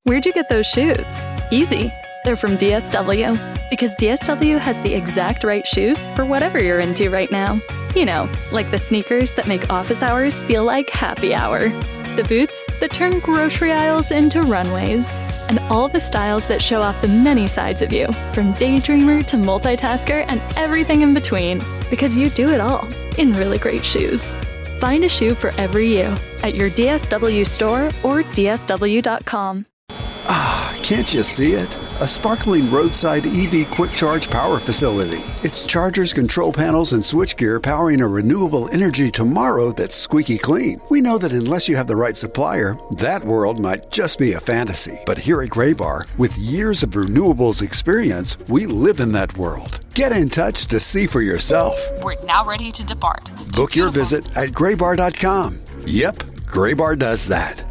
Where'd you get those shoes? Easy. They're from DSW. Because DSW has the exact right shoes for whatever you're into right now. You know, like the sneakers that make office hours feel like happy hour. The boots that turn grocery aisles into runways. And all the styles that show off the many sides of you, from daydreamer to multitasker and everything in between. Because you do it all in really great shoes. Find a shoe for every you at your DSW store or DSW.com. Can't you see it? A sparkling roadside EV quick charge power facility. It's chargers, control panels, and switchgear powering a renewable energy tomorrow that's squeaky clean. We know that unless you have the right supplier, that world might just be a fantasy. But here at Graybar, with years of renewables experience, we live in that world. Get in touch to see for yourself. We're now ready to depart. Book your visit at graybar.com. Yep, Graybar does that.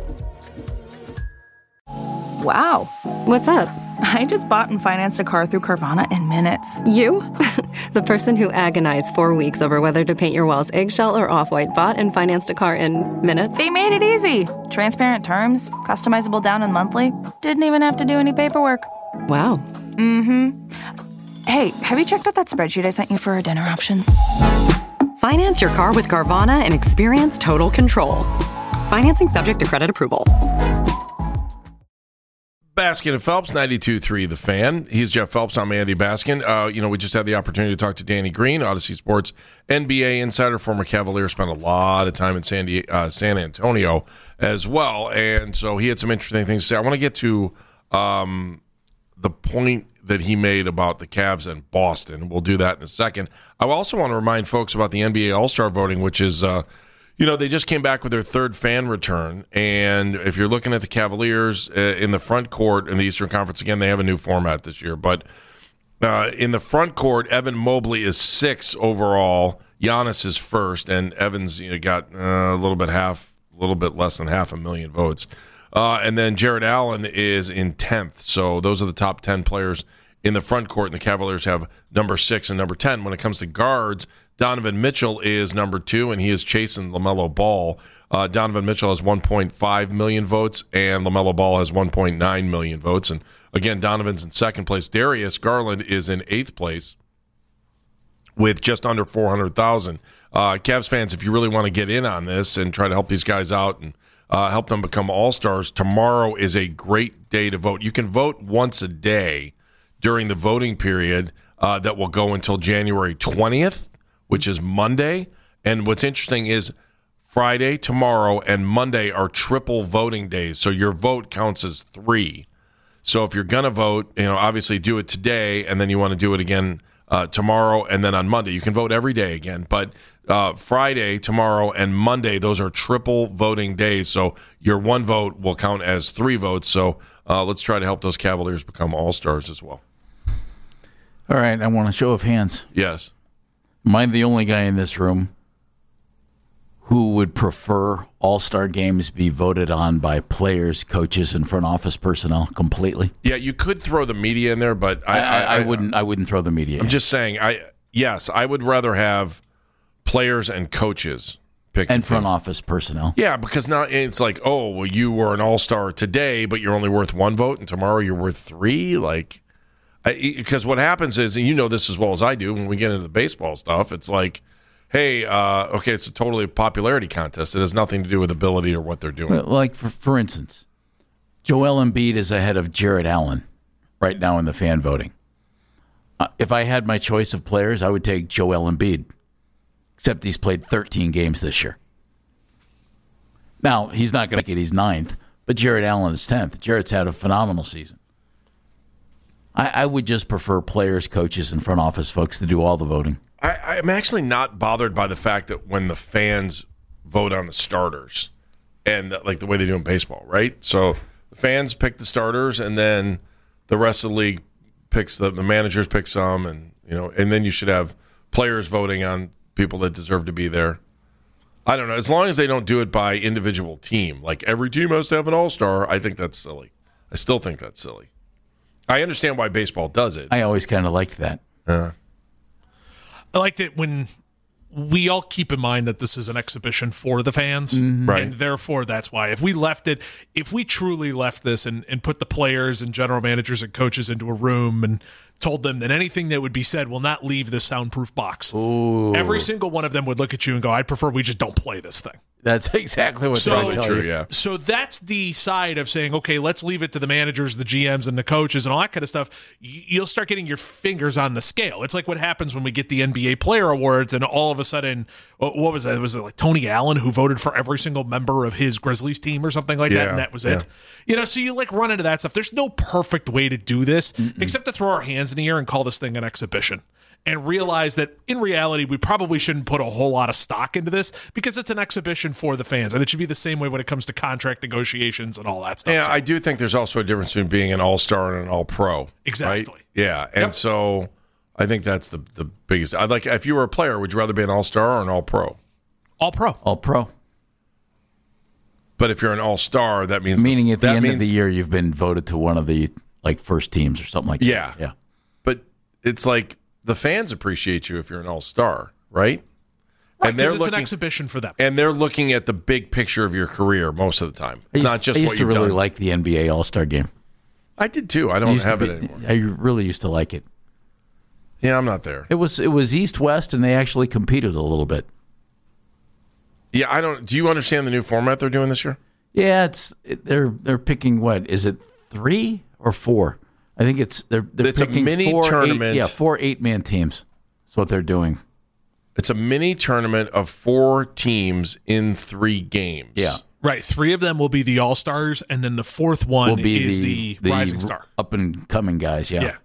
Wow. What's up? I just bought and financed a car through Carvana in minutes. You? The person who agonized 4 weeks over whether to paint your walls eggshell or off-white bought and financed a car in minutes? They made it easy. Transparent terms, customizable down and monthly. Didn't even have to do any paperwork. Wow. Mm-hmm. Hey, have you checked out that spreadsheet I sent you for our dinner options? Finance your car with Carvana and experience total control. Financing subject to credit approval. Baskin and Phelps, 92.3 The Fan. He's Jeff Phelps. I'm Andy Baskin. We just had the opportunity to talk to Danny Green, Odyssey Sports NBA insider, former Cavalier, spent a lot of time in San Antonio as well, and so he had some interesting things to say. I want to get to the point that he made about the Cavs and Boston. We'll do that in a second. I also want to remind folks about the NBA All-Star voting, which is they just came back with their third fan return, and if you're looking at the Cavaliers in the front court in the Eastern Conference, again, they have a new format this year, but in the front court, Evan Mobley is 6th overall, Giannis is 1st, and Evans got a little bit less than 500,000 votes. And then Jared Allen is in 10th, so those are the top 10 players in the front court, and the Cavaliers have number 6 and number 10. When it comes to guards, Donovan Mitchell is number 2, and he is chasing LaMelo Ball. Donovan Mitchell has 1.5 million votes, and LaMelo Ball has 1.9 million votes. And again, Donovan's in 2nd place. Darius Garland is in 8th place with just under 400,000. Cavs fans, if you really want to get in on this and try to help these guys out and help them become all-stars, tomorrow is a great day to vote. You can vote once a day during the voting period that will go until January 20th. Which is Monday. And what's interesting is Friday, tomorrow, and Monday are triple voting days. So your vote counts as 3. So if you're going to vote, obviously do it today, and then you want to do it again tomorrow and then on Monday. You can vote every day again. But Friday, tomorrow, and Monday, those are triple voting days. So your one vote will count as 3 votes. So let's try to help those Cavaliers become all-stars as well. All right, I want a show of hands. Yes. Am I the only guy in this room who would prefer all-star games be voted on by players, coaches, and front office personnel completely? Yeah, you could throw the media in there, but I wouldn't. I wouldn't throw the media. I'm just saying. I would rather have players and coaches pick and front office personnel. Yeah, because now it's like, oh, well, you were an all-star today, but you're only worth 1 vote, and tomorrow you're worth 3. Because what happens is, and you know this as well as I do, when we get into the baseball stuff, it's like, hey, it's a totally popularity contest. It has nothing to do with ability or what they're doing. Like, for instance, Joel Embiid is ahead of Jared Allen right now in the fan voting. If I had my choice of players, I would take Joel Embiid, except he's played 13 games this year. Now, he's not going to make it. He's 9th, but Jared Allen is 10th. Jared's had a phenomenal season. I would just prefer players, coaches, and front office folks to do all the voting. I'm actually not bothered by the fact that when the fans vote on the starters, and like the way they do in baseball, right? So the fans pick the starters, and then the rest of the league picks the managers pick some, and then you should have players voting on people that deserve to be there. I don't know. As long as they don't do it by individual team, like every team has to have an all-star, I think that's silly. I still think that's silly. I understand why baseball does it. I always kind of liked that. I liked it when we all keep in mind that this is an exhibition for the fans, Right. and therefore that's why if we truly left this and put the players and general managers and coaches into a room and told them that anything that would be said will not leave this soundproof box, every single one of them would look at you and go, I'd prefer we just don't play this thing. That's exactly what they're telling True, you. yeah. So that's the side of saying, okay, let's leave it to the managers, the GMs, and the coaches, and all that kind of stuff. You'll start getting your fingers on the scale. It's like what happens when we get the NBA Player Awards, and all of a sudden, what was that? Was it like Tony Allen who voted for every single member of his Grizzlies team or something like that, and that was it? So you like run into that stuff. There's no perfect way to do this except to throw our hands in the air and call this thing an exhibition. And realize that in reality, we probably shouldn't put a whole lot of stock into this because it's an exhibition for the fans. And it should be the same way when it comes to contract negotiations and all that stuff. Yeah, too. I do think there's also a difference between being an all-star and an all-pro. Exactly. Right? Yeah, and so I think that's the biggest. I'd like, if you were a player, would you rather be an all-star or an all-pro? All-pro. All-pro. But if you're an all-star, that means... Meaning at the end of the year, you've been voted to one of the first teams or something like that. Yeah. But it's like... The fans appreciate you if you're an all-star, right? Right, because it's an exhibition for them. And they're looking at the big picture of your career most of the time. It's not just what you've done. I used to really like the NBA All-Star Game. I did too. I don't have it anymore. I really used to like it. Yeah, I'm not there. It was East-West, and they actually competed a little bit. Yeah, I don't. Do you understand the new format they're doing this year? Yeah, they're picking what is it 3 or 4? I think they're picking a mini tournament. 4 8-man teams. That's what they're doing. It's a mini tournament of 4 teams in 3 games. Yeah. Right. 3 of them will be the All-Stars, and then the 4th one will be is the Rising Star. Up-and-coming guys, yeah.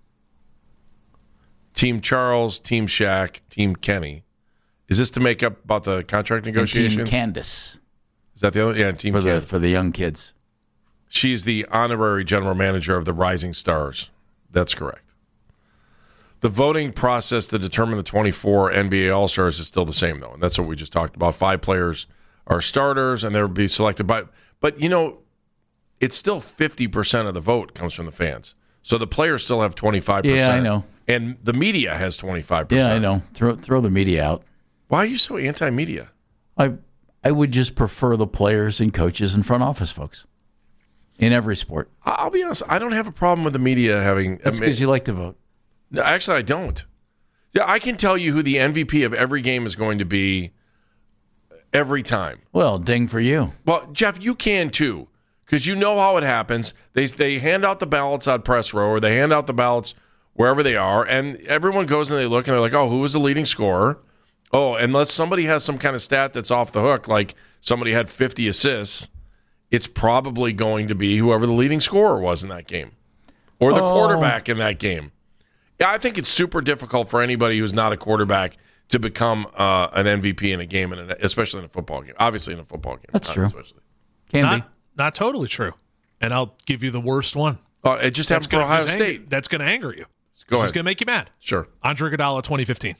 Team Charles, Team Shaq, Team Kenny. Is this to make up about the contract negotiations? And Team Candace. Is that the other? Yeah, Team Candace. For the young kids. She's the honorary general manager of the Rising Stars. That's correct. The voting process to determine the 24 NBA All-Stars is still the same, though, and that's what we just talked about. 5 players are starters, and they'll be selected by... But, it's still 50% of the vote comes from the fans. So the players still have 25%. Yeah, I know. And the media has 25%. Yeah, I know. Throw the media out. Why are you so anti-media? I would just prefer the players and coaches and front office folks. In every sport. I'll be honest, I don't have a problem with the media having... That's because you like to vote. No, actually, I don't. Yeah, I can tell you who the MVP of every game is going to be every time. Well, ding for you. Well, Jeff, you can too, because you know how it happens. They hand out the ballots on press row, or they hand out the ballots wherever they are, and everyone goes and they look, and they're like, oh, who was the leading scorer? Oh, unless somebody has some kind of stat that's off the hook, like somebody had 50 assists, it's probably going to be whoever the leading scorer was in that game or the quarterback in that game. Yeah, I think it's super difficult for anybody who's not a quarterback to become an MVP in a game, especially in a football game. Obviously, in a football game. That's true. Can be. Not totally true. And I'll give you the worst one. It just happened for Ohio State. That's going to anger you. Go ahead. This is going to make you mad. Sure. Andre Iguodala, 2015.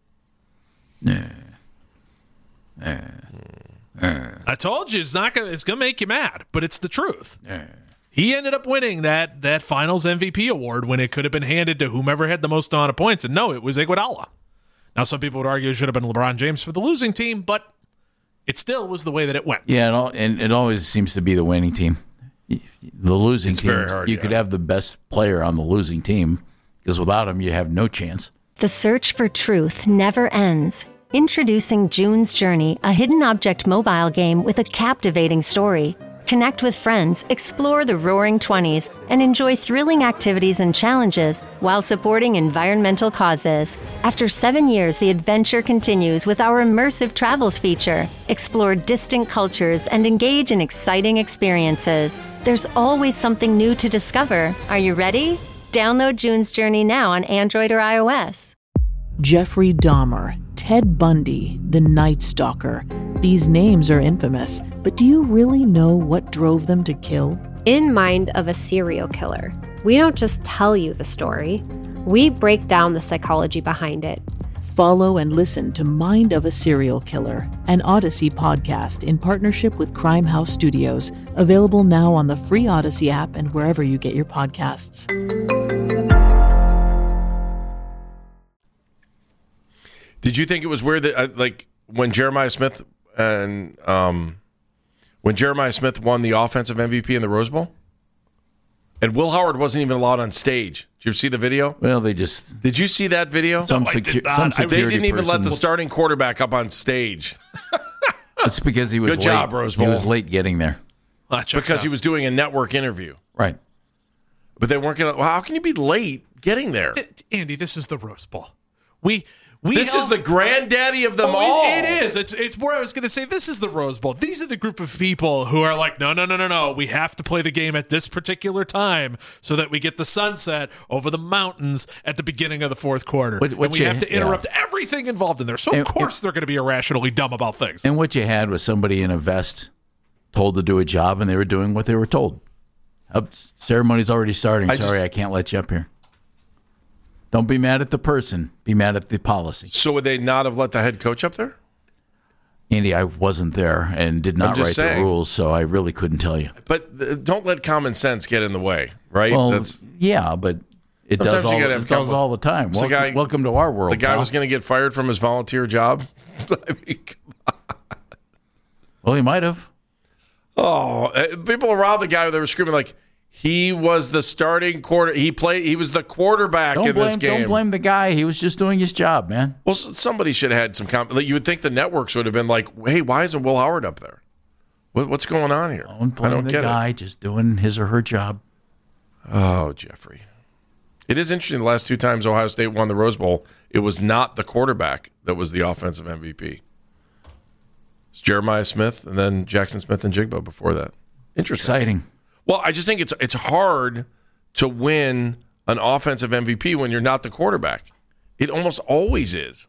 I told you it's going to make you mad, but it's the truth. He ended up winning that Finals MVP award when it could have been handed to whomever had the most amount of points, and no, it was Iguodala. Now, some people would argue it should have been LeBron James for the losing team, but it still was the way that it went. Yeah, and it always seems to be the winning team. The losing team, very hard, you could have the best player on the losing team, because without him, you have no chance. The search for truth never ends. Introducing June's Journey, a hidden object mobile game with a captivating story. Connect with friends, explore the Roaring 20s, and enjoy thrilling activities and challenges while supporting environmental causes. After 7 years, the adventure continues with our immersive travels feature. Explore distant cultures and engage in exciting experiences. There's always something new to discover. Are you ready? Download June's Journey now on Android or iOS. Jeffrey Dahmer, Ted Bundy, the Night Stalker. These names are infamous, but do you really know what drove them to kill? In Mind of a Serial Killer, we don't just tell you the story, we break down the psychology behind it. Follow and listen to Mind of a Serial Killer, an Odyssey podcast in partnership with Crime House Studios, available now on the free Odyssey app and wherever you get your podcasts. Did you think it was weird that like when Jeremiah Smith won the offensive MVP in the Rose Bowl? And Will Howard wasn't even allowed on stage. Did you ever see the video? Well, did you see that video? Some they didn't even let the starting quarterback up on stage. It's because he was Good job, Rose Bowl. He was late getting there. Because he was doing a network interview. Right. But they weren't going to... Well, how can you be late getting there? Andy, this is the Rose Bowl. This is the granddaddy of them all. It is. It's more, I was going to say, this is the Rose Bowl. These are the group of people who are like, no. We have to play the game at this particular time so that we get the sunset over the mountains at the beginning of the fourth quarter. And we have to interrupt everything involved in there. So, of course, they're going to be irrationally dumb about things. And what you had was somebody in a vest told to do a job, and they were doing what they were told. Ceremony's already starting. I can't let you up here. Don't be mad at the person. Be mad at the policy. So would they not have let the head coach up there? Andy, I wasn't there and did not write the rules, so I really couldn't tell you. But don't let common sense get in the way, right? Well, but it does all the time. Welcome to our world. The guy was going to get fired from his volunteer job? I mean, come on. Well, he might have. Oh, people around the guy, they were screaming like, he was the starting quarter. He was the quarterback in this game. Don't blame the guy. He was just doing his job, man. Well, somebody should have had some you would think the networks would have been like, hey, why isn't Will Howard up there? What's going on here? Don't blame the guy just doing his or her job. Oh, Jeffrey. It is interesting. The last two times Ohio State won the Rose Bowl, it was not the quarterback that was the offensive MVP. It's Jeremiah Smith and then Jackson Smith and Jigba before that. Interesting. Exciting. Well, I just think it's hard to win an offensive MVP when you're not the quarterback. It almost always is.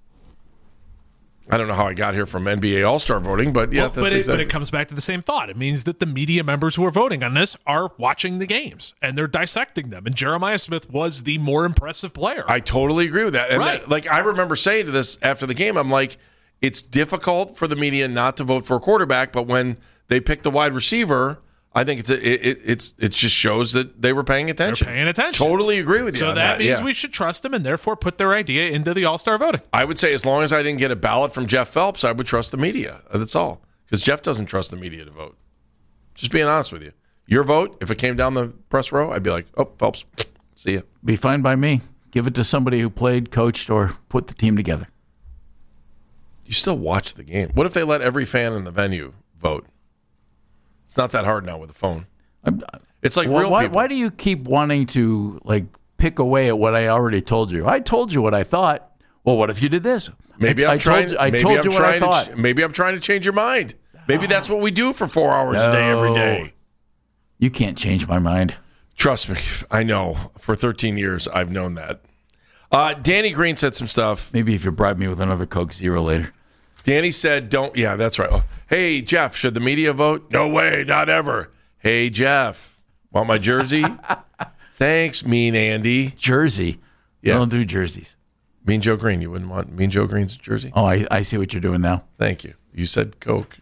I don't know how I got here from NBA All-Star voting, but yeah, but it comes back to the same thought. It means that the media members who are voting on this are watching the games and they're dissecting them. And Jeremiah Smith was the more impressive player. I totally agree with that. And right. I remember saying to this after the game, I'm like, it's difficult for the media not to vote for a quarterback, but when they pick the wide receiver, I think it just shows that they were paying attention. They're paying attention. Totally agree with you. So that means we should trust them and therefore put their idea into the All-Star voting. I would say as long as I didn't get a ballot from Jeff Phelps, I would trust the media. That's all. Because Jeff doesn't trust the media to vote. Just being honest with you. Your vote, if it came down the press row, I'd be like, oh, Phelps, see ya. Be fine by me. Give it to somebody who played, coached, or put the team together. You still watch the game. What if they let every fan in the venue vote? It's not that hard now with the phone. It's like real people. Why do you keep wanting to pick away at what I already told you? I told you what I thought. Well, what if you did this? Maybe I told you what I thought. Maybe I'm trying to change your mind. Maybe that's what we do for 4 hours a day every day. You can't change my mind. Trust me. I know. For 13 years, I've known that. Danny Green said some stuff. Maybe if you bribe me with another Coke Zero later. Danny said, yeah, that's right. Oh, hey, Jeff, should the media vote? No way, not ever. Hey, Jeff, want my jersey? Thanks, Mean Andy. Jersey? Yeah. I don't do jerseys. Mean Joe Green. You wouldn't want Mean Joe Green's jersey? Oh, I see what you're doing now. Thank you. You said Coke.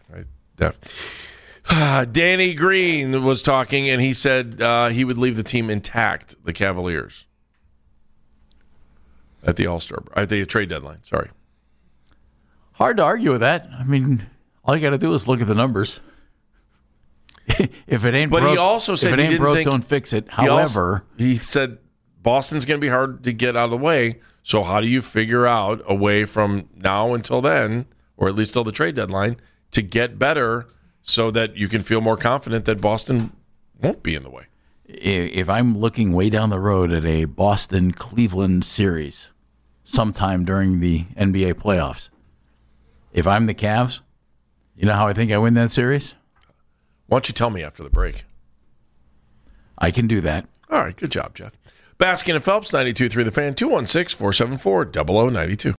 Danny Green was talking, and he said he would leave the team intact, the Cavaliers, at the at the trade deadline. Sorry. Hard to argue with that. I mean, all you got to do is look at the numbers. If it ain't broke, he also said if it ain't broke, don't fix it. However, he said Boston's going to be hard to get out of the way. So how do you figure out a way from now until then, or at least till the trade deadline, to get better so that you can feel more confident that Boston won't be in the way? If I'm looking way down the road at a Boston-Cleveland series sometime during the NBA playoffs, if I'm the Cavs, you know how I think I win that series? Why don't you tell me after the break? I can do that. All right, good job, Jeff. Baskin and Phelps, 92.3 The Fan, 216-474-0092.